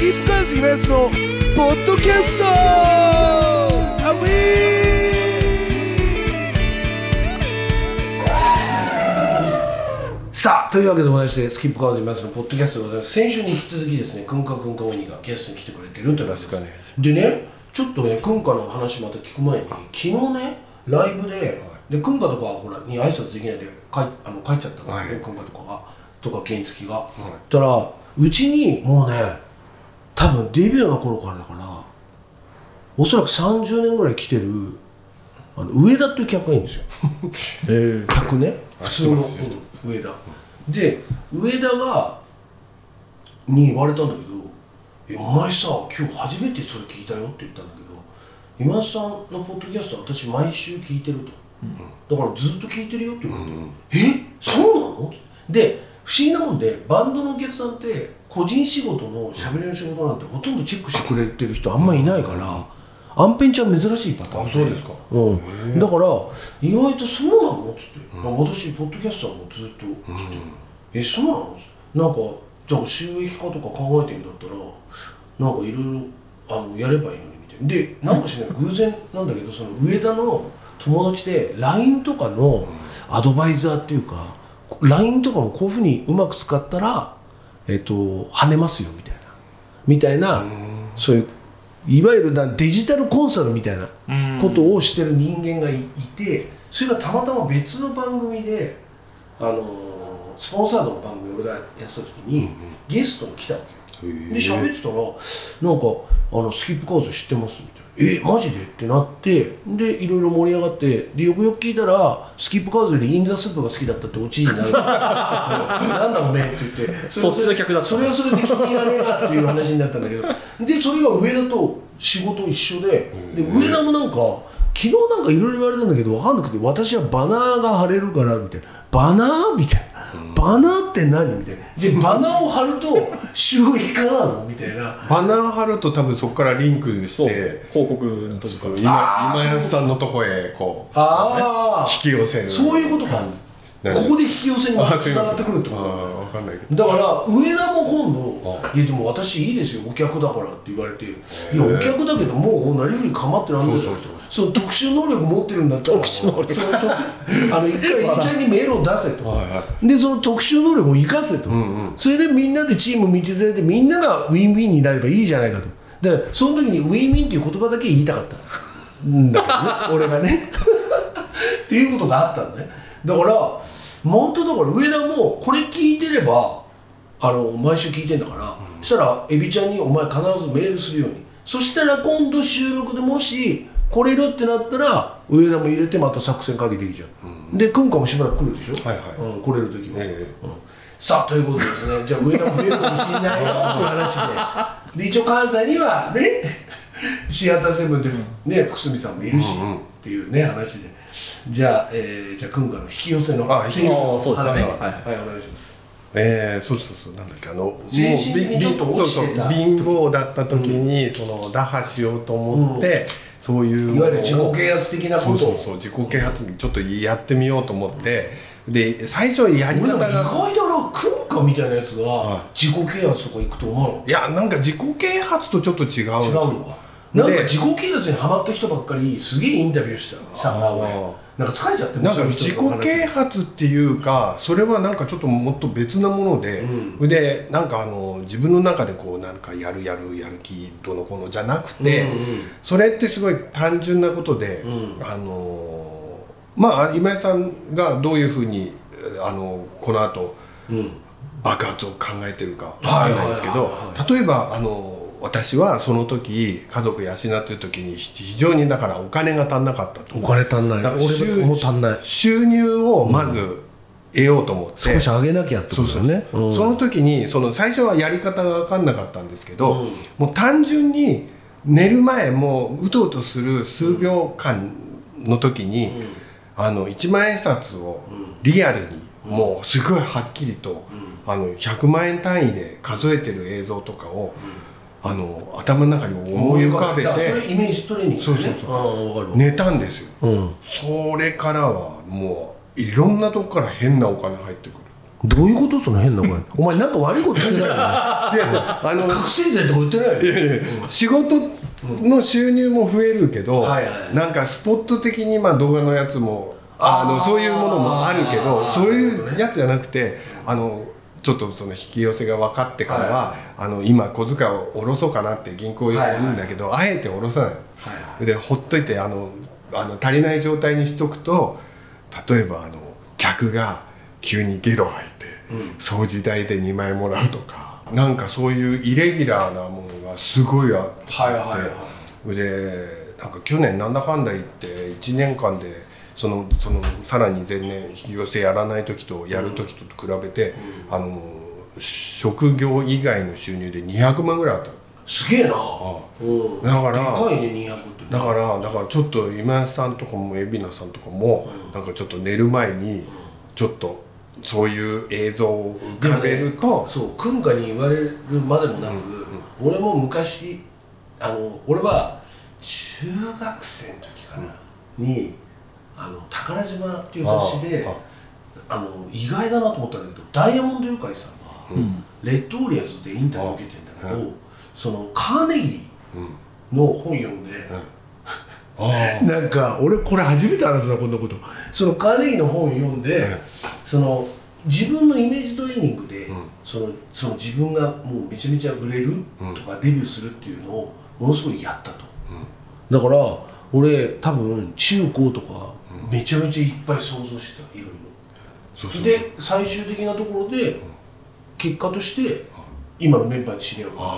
キープカーズイベントのポッドキャストアウィー。さあというわけでございまして、スキップカーズイベントのポッドキャストでございます。先週に引き続きですね、クンカウニがゲストに来てくれてるということです。でね、ちょっとね、クンカの話また聞く前に、昨日ねライブで、クンカとかほらに挨拶できないで帰っちゃったからね、クンカとかがとか原付が、たらうちにもうね、多分デビューの頃からだからおそらく30年ぐらい来てる上田っていう客がいいんですよ客ね、普通の、上田で、上田に言われたんだけど、お前さ今日初めてそれ聞いたよって言ったんだけど、今田さんのポッドキャスト私毎週聞いてると、だからずっと聞いてるよって言われて、そうなので、不思議なもんで、バンドのお客さんって個人仕事のしゃべりの仕事なんてほとんどチェックしてくれてる人あんまいないから、アンペンちゃん珍しいパターンで。 そうですか。 だから意外とそうなのっつって、私ポッドキャスターもずっと聞いて、そうなの？なんかじゃあ収益化とか考えてんだったらなんかいろいろやればいいのにみたいな。で、なんかしない偶然なんだけど、その上田の友達で LINE とかのアドバイザーっていうか、LINE とかもこういうふうにうまく使ったら跳ねますよみたいな、そういういわゆるデジタルコンサルみたいなことをしてる人間がいて、それがたまたま別の番組でスポンサードの番組俺がやってた時にゲストに来たわけよ。で喋ってたら、なんかスキップカーズ知ってますみたいな。マジでってなって、でいろいろ盛り上がって、でよくよく聞いたらスキップカーズよりインザスープが好きだったってオチになるなんだおめえって言って、 そっちの客だった。 それはそれで気に入らねえなっていう話になったんだけど、でそれが上田と仕事一緒で、上田もなんか昨日なんかいろいろ言われたんだけど分かんなくて、私はバナーが貼れるからみたいな。バナーみたいな、バナーって何みたいな。でバナーを貼ると収益化なのみたいな。 バナー貼ると多分そこからリンクして広告のとこ今安さんのとこへこう引き寄せる。 そういうことか。ここで引き寄せにまたつながってくるってこと分かんないけど、 だから上田も今度「いやでも私いいですよお客だから」って言われて「いやお客だけどもうなりふり構ってなんでだよ」その特殊能力持ってるんだったら一回エビちゃんにメールを出せと、でその特殊能力を生かせと、それでみんなでチーム道連れてみんながウィンウィンになればいいじゃないかと。でその時にウィンウィンっていう言葉だけ言いたかったんだけどね俺がねっていうことがあったんだね。だから本当だから上田もこれ聞いてれば毎週聞いてんだから、そしたらエビちゃんにお前必ずメールするように、そしたら今度収録でもし来れるってなったら上田も入れてまた作戦かけていいじゃん、でクンカもしばらく来るでしょ、来れる時は、さあということでですねじゃあ上田も増えるかもしれないよっていう話で一応関西にはねシアターセブンでね福住さんもいるし、っていうね話で、じゃあクンカの引き寄せのそうですね、はいお願いします。 そうなんだっけ、 精神的にちょっと落ちてた貧乏だった時にその打破しようと思って、そういういわゆる自己啓発的なことを自己啓発にちょっとやってみようと思って、で最初やり方が意外とクンカみたいなやつが自己啓発とか行くと思うの？ いやなんか自己啓発とちょっと違うのか。なんか自己啓発にハマった人ばっかりすげえインタビューしたんだ俺。なんか疲れちゃってる。 なんか自己啓発っていうか、それはなんかちょっともっと別なもので、でなんか自分の中でこうなんかやる気どのこのじゃなくて、それってすごい単純なことで、今井さんがどういうふうにこの後、爆発を考えてるかわからないんですけど、例えば私はその時家族養ってる時に非常にだからお金が足んなかったと。 お金足んない。俺も足んない。 収入をまず得ようと思って、 少し上げなきゃってことだね。 その時に最初はやり方が分かんなかったんですけど、もう単純に寝る前もうとうとする数秒間の時に、1万円札をリアルにもうすごいはっきりと、100万円単位で数えてる映像とかを頭の中に思い浮かべて、 それイメージトレーニング寝たんですよ、それからはもういろんなとこから変なお金入ってくる。 どういうこと？その変な声お前なんか悪いことしてないの？ 違う覚醒剤とか言ってないよ。 いやいや、仕事の収入も増えるけど、 はいはいはい、 なんかスポット的にまあ動画のやつもそういうものもあるけど、そういうやつじゃなくて、ちょっとその引き寄せが分かってからは、今小遣いを下ろそうかなって銀行言うんだけど、あえて下ろさない、でほっといて足りない状態にしとくと、例えば客が急にゲロ吐いて、掃除代で2万円もらうとか、なんかそういうイレギュラーなものがすごいあって、でなんか去年なんだかんだ言って1年間でそのさらに前年引き寄せやらない時とやる時と比べて、職業以外の収入で200万ぐらいあった。 すげえな。だからでかいね、200って。 だからちょっと今井さんとかも海老名さんとかも、なんかちょっと寝る前にちょっとそういう映像を浮かべると、 そう君家に言われるまでもなく、俺も昔俺は中学生の時かな、に宝島っていう雑誌で意外だなと思ったんだけど、ダイヤモンドユカイさんが、レッドオリエンスでインタビュー受けてんだけど、そのカーネギーの本読んで、なんか俺これ初めて話したこんなこと。そのカーネギーの本を読んで、その自分のイメージトレーニングで、その自分がもうめちゃめちゃ売れるとかデビューするっていうのをものすごいやったと、だから俺多分中高とかめちゃめちゃいっぱい想像してた、いろいろ。で最終的なところで結果として今のメンバーに知り合うから、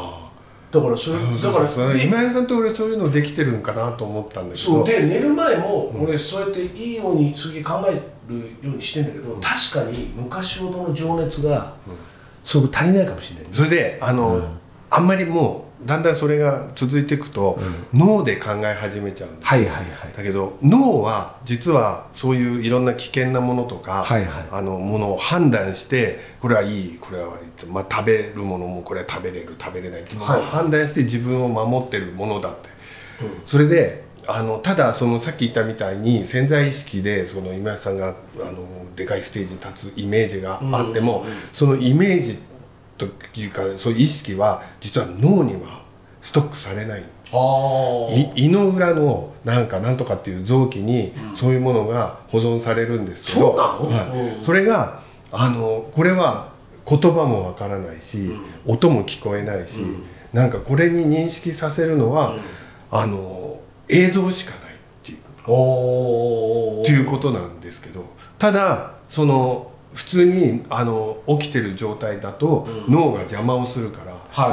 だからそれだから今井さんと俺そういうのできてるんかなと思ったんだけど、 そうで寝る前も俺そうやっていいように次考えるようにしてんだけど、確かに昔ほどの情熱がすごく足りないかもしれない、ね、 それであんまりもうだんだんそれが続いていくと、脳で考え始めちゃうんですよ。だけど脳は実はそういういろんな危険なものとか、ものを判断して、これはいいこれは悪いって、食べるものもこれは食べれる食べれないっていうものを判断して自分を守ってるものだって、それでただそのさっき言ったみたいに潜在意識でその今井さんがでかいステージに立つイメージがあっても、そのイメージというかそういう意識は実は脳にはストックされない。胃の裏のなんとかっていう臓器にそういうものが保存されるんですけど、それがこれは言葉もわからないし、音も聞こえないし、なんかこれに認識させるのは、映像しかないっていうことなんですけど、ただその普通に起きてる状態だと、脳が邪魔をするから、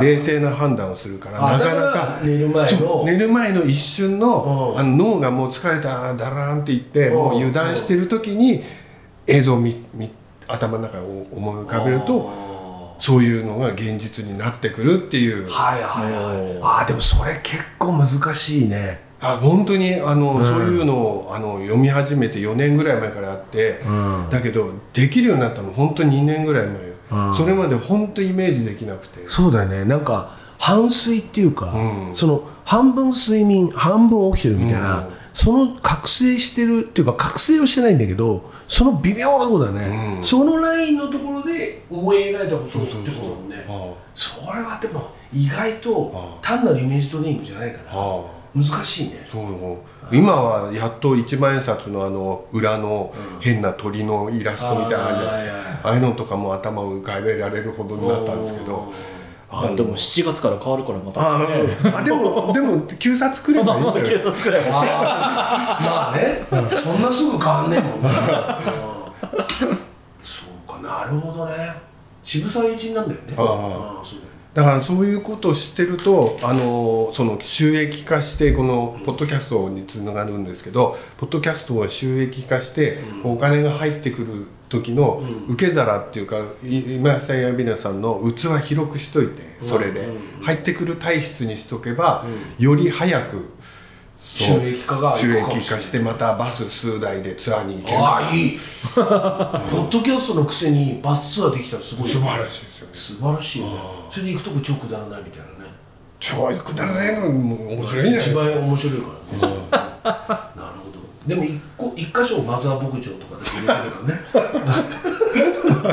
冷静な判断をするから、なかなか寝る前の一瞬の、脳がもう疲れただらーんって言ってもう油断してる時に映像を頭の中を思い浮かべると、そういうのが現実になってくるっていう。 でもそれ結構難しいね。 本当にそういうのを読み始めて4年ぐらい前からあって、だけどできるようになったの本当に2年ぐらい前、それまで本当イメージできなくて。 そうだよね、なんか半睡っていうか、その半分睡眠半分起きてるみたいな、その覚醒してるっていうか覚醒はしてないんだけど、その微妙なところだね、そのラインのところで思い描いたことってことだもんね。それはでも意外と単なるイメージトレーニングじゃないから難しいね。 今はやっと一万円札の裏の変な鳥のイラストみたいな感じで、ああいうのとかも頭を浮かべられるほどになったんですけど、 でも7月から変わるからまたでも9冊くればいいんだよ。 9冊くらいまあね、そんなすぐ変わんねえもんね。そうか、なるほどね。渋沢栄一なんだよね。 だからそういうことを知ってるとその収益化して、このポッドキャストにつながるんですけど、ポッドキャストを収益化してお金が入ってくる時の受け皿っていうか、今井さんや海老名さんの器広くしといて、それで入ってくる体質にしとけば、より早く収益化して、またバス数台でツアーに行ける。 いいポッドキャストのくせにバスツアーできたらすごい、 素晴らしいですよね。 素晴らしいね。それで行くとこ超くだらないみたいなね。 超くだらないのも面白いんじゃないですか。 一番面白いからね。なるほど。でも一箇所マザー牧場とかで入れてるからね。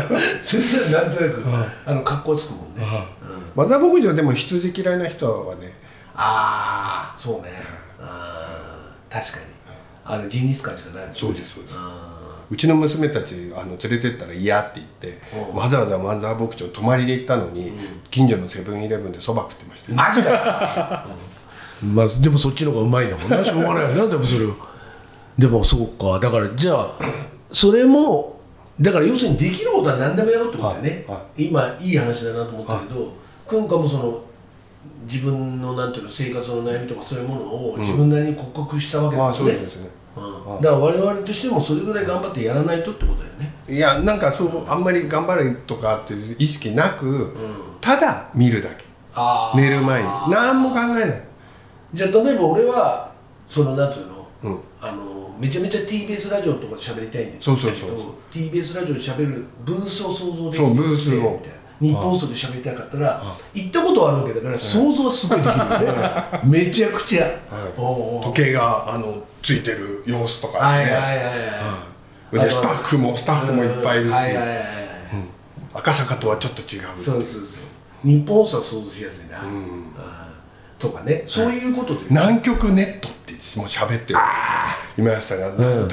それなんとなく格好つくもんね。 マザー牧場でも羊嫌いな人はね、 ああそうね、確かにジンギスカンしかないもんね。 そうですそうです。うちの娘たち連れてったら嫌って言って、わざわざマザー牧場泊まりで行ったのに、近所のセブンイレブンでそば食ってましたよ。 マジかよまあでもそっちの方がうまいんだもんな。しょうがないよな。でもそれをでもそうか、だからじゃあそれもだから要するにできることは何でもやろうってことだよね、今いい話だなと思ったけど、くんかもその自分のなんていうの生活の悩みとかそういうものを自分なりに克服したわけだよね。 そうですね。 だから我々としてもそれぐらい頑張ってやらないとってことだよね。 いやなんかそうあんまり頑張れとかっていう意識なく、ただ見るだけ。寝る前に何も考えない。 じゃあ例えば俺はそのなんていうの、めちゃめちゃ TBS ラジオとかで喋りたいんだけど、TBS ラジオで喋るブースを想像できる。そうブースをみたいな。日本放送で喋りたかったら行ったことはあるわけだから想像はすごいできるよね。めちゃくちゃ時計がついてる様子とかですね。でスタッフもいっぱいいるし、赤坂とはちょっと違う。 そう日本放送は想像しやすいなとかね、そういうことで南極ネットってもう喋ってる今安さんが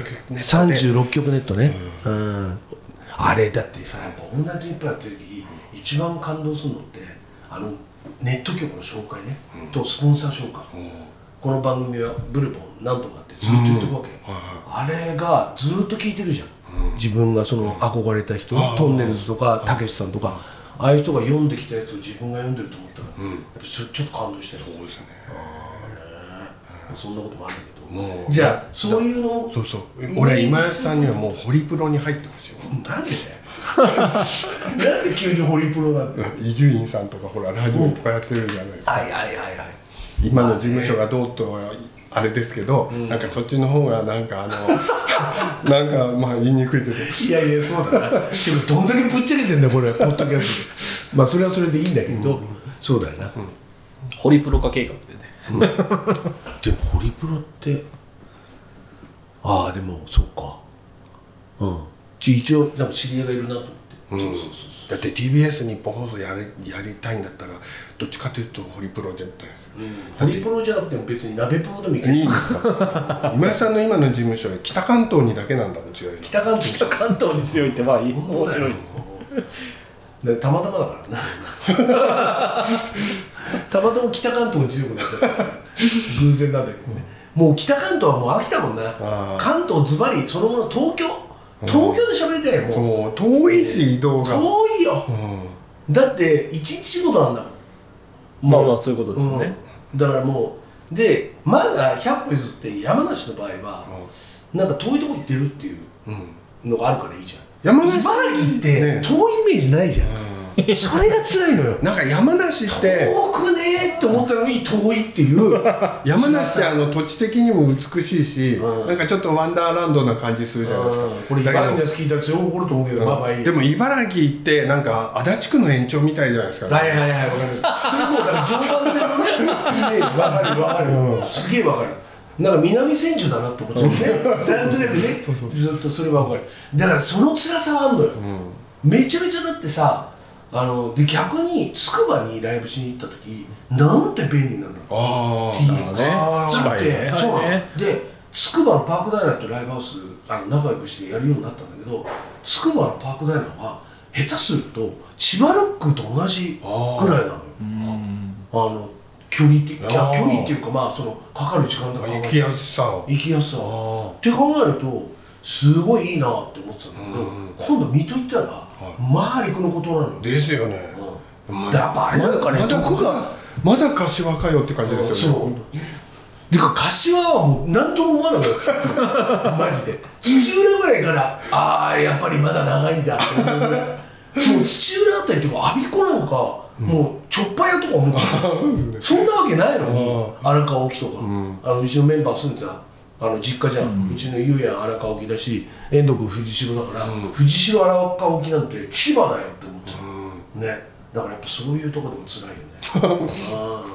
36局ネットね。あれだってさ、やっぱオールナイトニッポンやってる時一番感動するのってネット局の紹介ね、とスポンサー紹介。この番組はブルボンなんとかってずっと言ってくわけ。あれがずっと聞いてるじゃん。自分がその憧れた人、トンネルズとかたけしさんとかああいう人が読んできたやつを自分が読んでると思ったら、やっぱちょっと感動してる。 そうですね。 そんなこともあるんだけど、じゃあそういうのそう俺今安さんにはもうホリプロに入ってほしい。 なんでだよなんで急にホリプロなんだよ。 伊集院さんとかほらラジオいっぱいやってるじゃないですか。今の事務所がどうとあれですけど、なんかそっちの方がなんかなんかまあ言いにくいけど、 いやそうだな。でもどんだけぶっちゃけてんだこれポッドキャストで。まあそれはそれでいいんだけど、そうだよな。 ホリプロ化計画でね。 でもホリプロってでもそうか。一応なんか知り合いがいるなと思って。 だって TBS 日本放送やりたいんだったらどっちかというとホリプロ絶対ですよ。 ホリプロじゃなくても別に鍋プロでもいいけど。 いいんですか。今井さんの今の事務所は北関東にだけなんだもん強い。 北関東に強いってまあ面白い。 たまたまだからな。たまたま北関東に強くなっちゃった偶然なんだけどね。もう北関東はもう飽きたもんな。関東ズバリその後の東京で喋りたいよ。もう遠いし移動が遠いよ。だって一日仕事なんだもん。まあそういうことですよね。 だからもうでまだ100歩譲って山梨の場合はなんか遠いとこ行ってるっていうのがあるからいいじゃん。茨城って遠いイメージないじゃん。それが辛いのよ。 なんか山梨って遠くねーって思ったのに遠いっていう山梨って土地的にも美しいし、なんかちょっとワンダーランドな感じするじゃないですか。 これ茨城のやつ聞いたら強く怒ると思うけど、まあまあいい。 でも茨城ってなんか足立区の延長みたいじゃないですか。 はい分かる。それもうだから常磐線のねイメージ分かる、すげえ分かる。なんか南千住だなって思っちゃうね。なんとなくね、ずっとそれは分かる。だからその辛さはあるのよ。めちゃめちゃだってさ、で逆につくばにライブしに行った時なんて便利なんだろう。 近いね。 そうなの。でつくばのパークダイナーとライブハウス仲良くしてやるようになったんだけど、つくばのパークダイナーは下手すると千葉ロックと同じぐらいなのよ。距離っていうかまあそのかかる時間だから行きやすさって考えるとすごいいいなって思ってたんだけど、今度水戸行ったらまあ陸のことなのですよね。 やっぱあれなんかね、徳がまだ柏かよって感じですよね。 そうでか柏はもう何とも思わなかったマジで。土浦ぐらいからやっぱりまだ長いんだって思うぐらい。もう土浦あたりっていうか我孫子なんかもうちょっぱ屋とか思っちゃう。そんなわけないのに荒川沖とかうちのメンバー住んでた実家じゃん。うちのゆうやん荒川沖だし遠藤君藤代だから藤代荒川沖なんて千葉だよって思っちゃうね。だからやっぱそういうとこでも辛いよね。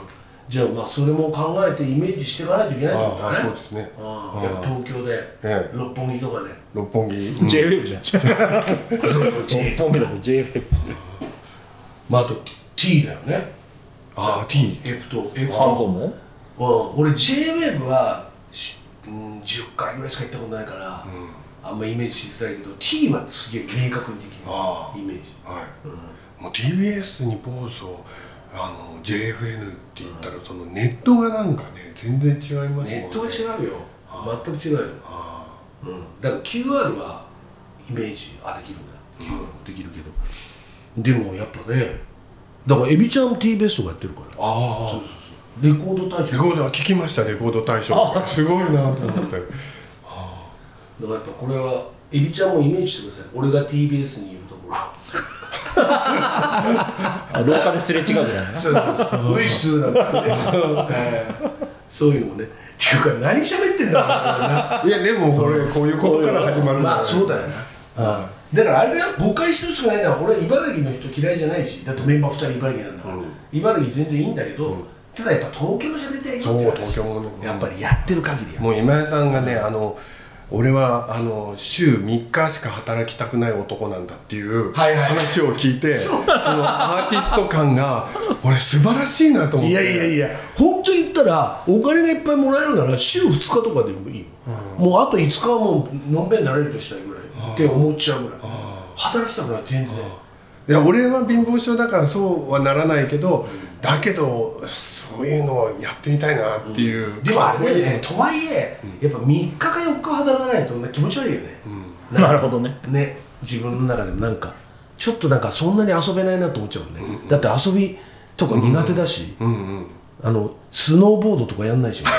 じゃあまあそれも考えてイメージしていかないといけないってことだね。 そうですね。 やっぱ東京で、六本木とかで、 六本木、 JWAVE じゃん。 J 六本木だと JWAVE。 まああと T だよね。 T。 F とあ、そうも？ 俺 JWAVE は10回ぐらいしか行ったことないから、あんまイメージしづらいけど T はすげえ明確にできるイメージ。 もう TBS に放送JFN って言ったらそのネットがなんかね全然違いますもんね。 ネットが違うよ。全く違うよ。だから QR はイメージできるんだよ。QR もできるけど。でもやっぱね、だからエビちゃんも TBS とかやってるから。そうレコード大賞。 レコードは聞きました。レコード大賞。すごいなと思って。だからやっぱこれはエビちゃんもイメージしてください。俺が TBS にいるところ。 廊下ですれ違うぐらいな。 そうウイスなんですけどね。そういうのもね。っていうか何喋ってんだろうな。 いやでもこういうことから始まるんだ。 まあそうだよな。だからあれだよ、誤解してほしくないのは俺は茨城の人嫌いじゃないし、だってメンバー2人茨城なんだから、茨城全然いいんだけど、ただやっぱ東京も喋りたいよ。 そう東京もね。 やっぱりやってる限りは。 もう今井さんがね俺は週3日しか働きたくない男なんだっていう話を聞いて、そのアーティスト感が俺素晴らしいなと思って。 いや本当言ったらお金がいっぱいもらえるなら週2日とかでもいい、もうあと5日はもうのんべんなれるとしたいぐらいって思っちゃうぐらい働きたくない全然。 いや俺は貧乏症だからそうはならないけど、だけどそういうのをやってみたいなっていう、 でもあれだよね、とはいえやっぱ3日か4日働かないと気持ち悪いよね。 なるほどね。 自分の中でもなんかちょっとなんかそんなに遊べないなと思っちゃうもんね。だって遊びとか苦手だし、スノーボードとかやんないし。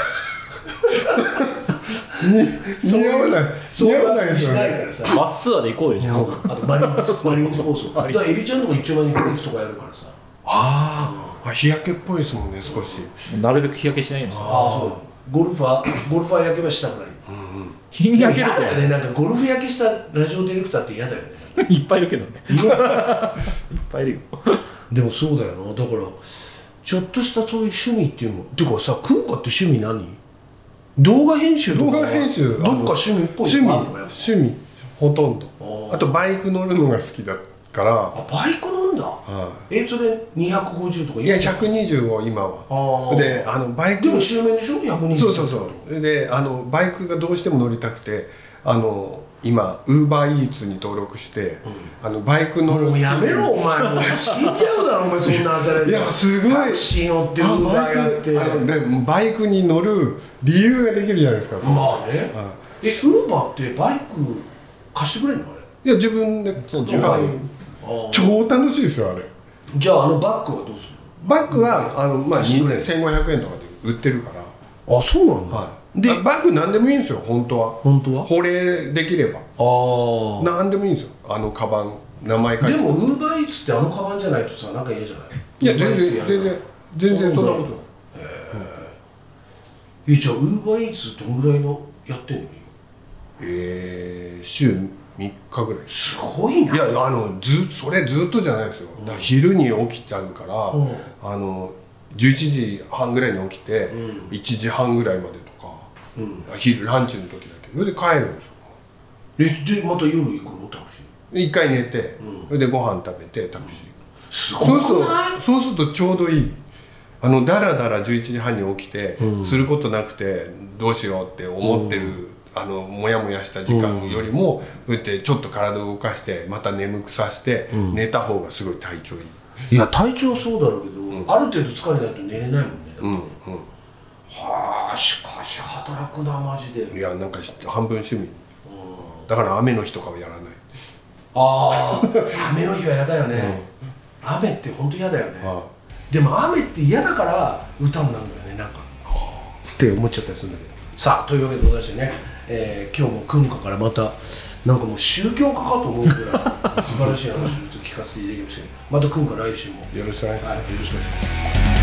似合わないですよね。 バスツアーで行こうよじゃん。 あとマリンスポーツだからエビちゃんとか一丁前にゴルフとかやるからさ。 日焼けっぽいですもんね少し。 なるべく日焼けしないようにさ。 そうゴルファー焼けはしたくない。 日に焼けるとね、なんかゴルフ焼けしたラジオディレクターって嫌だよね。 いっぱいいるけどね。いっぱいいるよ。 でもそうだよな。だからちょっとしたそういう趣味っていうのてかさ、くんかって趣味何？動画編集とか。 動画編集どっか趣味っぽいのあるの？ 趣味ほとんど。あとバイク乗るのが好きだから。 バイク乗るんだ。それ250とか。 いや120を今は。でバイク。 でも中面でしょ120。 そうでバイクがどうしても乗りたくて今ウーバーイーツに登録して、バイク乗る。 もうやめろお前、もう死んじゃうだろお前、そんな働いて。 いやすごい。 タクシー乗ってウーバーやってでバイクに乗る理由ができるじゃないですか。 まあね。ウーバーってバイク貸してくれるのあれ？ いや自分で。超楽しいですよあれ。 じゃあバッグはどうするの？ バッグは1500円とかで売ってるから。 そうなんだ。 でバッグ何でもいいんですよ本当は。保冷できれば何でもいいんですよ。カバン名前書いて。 でもウーバーイーツってカバンじゃないとさ、なんか嫌じゃない？ いや全然そんなことない。 じゃあウーバーイーツどんぐらいのやってんの？ 週3日ぐらい。 すごいな。 いやそれずっとじゃないですよ。だから昼に起きちゃうから11時半ぐらいに起きて1時半ぐらいまでとか、昼ランチの時だけどそれで帰るんですよ。 でまた夜行くの？タクシー一回寝て、それでご飯食べてタクシー。 すごくない？ そうするとちょうどいい。だらだら11時半に起きて、することなくてどうしようって思ってる、もやもやした時間よりも、こうやってちょっと体を動かしてまた眠くさせて、寝た方がすごい体調いい。 いや体調そうだろうけど、ある程度疲れないと寝れないもんね。はあ、しかし働くなマジで。 いやなんか半分趣味。だから雨の日とかはやらない。 雨の日は嫌だよね。雨って本当嫌だよね。でも雨って嫌だから歌になるんだよね、なんかって思っちゃったりするんだけど。さあというわけでございましてね、今日もくんかからまたなんかもう宗教家かと思うぐらい素晴らしい話を聞かせていただきましたけど、またくんか来週もよろしくお願いします。 よろしくお願いします。